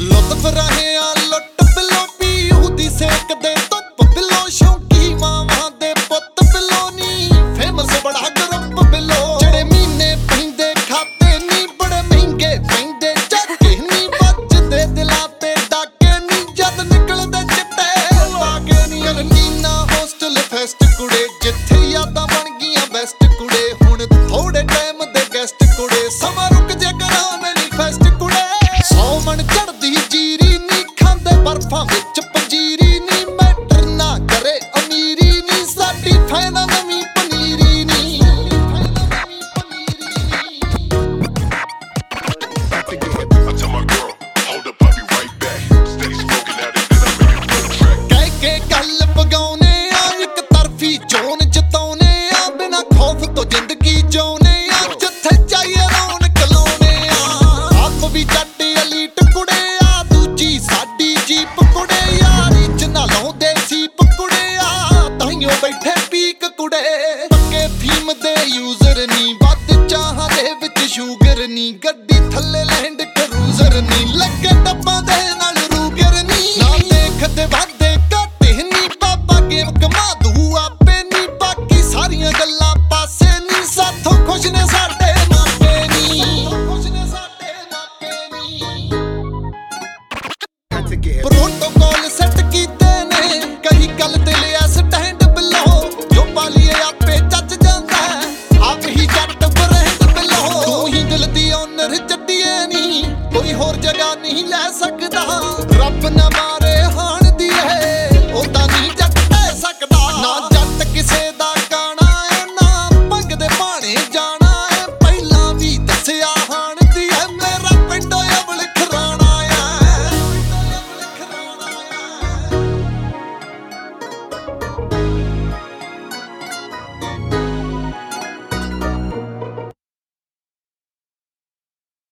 ਲੁੱਟਫ ਰਹੇ ਆ ਲੁੱਟ ਬਿੱਲੋ ਪੀਊ ਦੀ ਸੇਕਦੇ ਧੁੱਪ ਬਿੱਲੋ ਸ਼ੌਂਕੀ ਮਾਵਾਂ ਦੇ ਪੁੱਤ ਬਿੱਲੋ ਨੀ ਫੇਮਸ ਬੜਾ ਗਰੁੱਪ ਬਿੱਲੋ ਜਿਹੜੇ ਮਹੀਨੇ ਪੈਂਦੇ ਖਾਤੇ ਨੀ ਬੜੇ ਮਹਿੰਗੇ ਪੈਂਦੇ ਚੱਕੇ ਨੀ ਵੱਜਦੇ ਦਿਲਾਂ ਤੇ ਡਾਕੇ ਨੀ ਜਦ ਨਿਕਲਦੇ ਚਿੱਟੇ ਲਾਗੇ ਨੀ ਅਲਨੀਨਾ ਹੋਸਟਲ ਫੈਸਟ ਕੁੜੇ ਜਿੱਥੇ ਯਾਦਾਂ ਬਣ ਗਈਆਂ ਬੈਸਟ ਕੁੜੇ ਹੁਣ ਥੋੜੇ ਟਾਈਮ ਦੇ ਗੈਸਟ ਕੁੜੇ ਸਮਾਂ ਰੁਕ ਜੇ ਕਰਾਂ ਮੈਨੀਫੈਸਟ ਕੁੜੇ 100 ਮਣ ਚੜਦੀ ਜੀਰੀ ਨੀ ਖਾਂਦੇ ਬਰਫਾਂ ਵਿੱਚ ਪੰਜੀਰੀ ਨੀ ਮੈਟਰ ਨਾ ਕਰੇ ਅਮੀਰੀ ਨੀ ਸਾਡੀ ਫਾਇਦਾ ਨਵੀਂ ਪਨੀਰੀ ਨੀ I tell my girl, hold up, I'll be right back. Steady smoking at it, then I make it real track. ਕਹਿ ਕੇ ਗੱਲ ਪਗਾਉਨੇ ਆ ਇੱਕ ਤਰਫੀ ਚੋਣ ਜਿਤਾਉਨੇ ਆ ਬਿਨਾਂ ਖੌਫ ਤੋਂ ਜ਼ਿੰਦਗੀ ਜਿਉਨੇ ਆ ਜਿੱਥੇ ਚਾਹੀਏ ਰੌਣਕ ਲਾਉਨੇ ਆ ਆਪ ਵੀ ਜੱਟ ਅਲੀਟ ਕੁੜੇ ਆ ਦੂਜੀ ਸਾਡੀ ਜੀਪ ਕੁੜੇ ਯਾਰੀ ਚ ਨਾ ਲਾਉਂਦੇ ਸੀਪ ਕੁੜੇ ਆ ਤਾਈਓ ਬੈਠੇ ਪੀਕ ਕੁੜੇ ਪੱਕੇ ਫੀਮ ਦੇ ਯੂਜ਼ਰ ਨੀ ਵੱਧ ਚਾਹਾਂ ਦੇ ਵਿੱਚ ਸ਼ੂਗਰ ਨੀ ਗੱਡੀ ਥੱਲੇ ਲੈਂਡ ਕਰੂਜ਼ਰ ਨੀ ਲੱਗੇ ਡੱਬਾਂ ਦੇ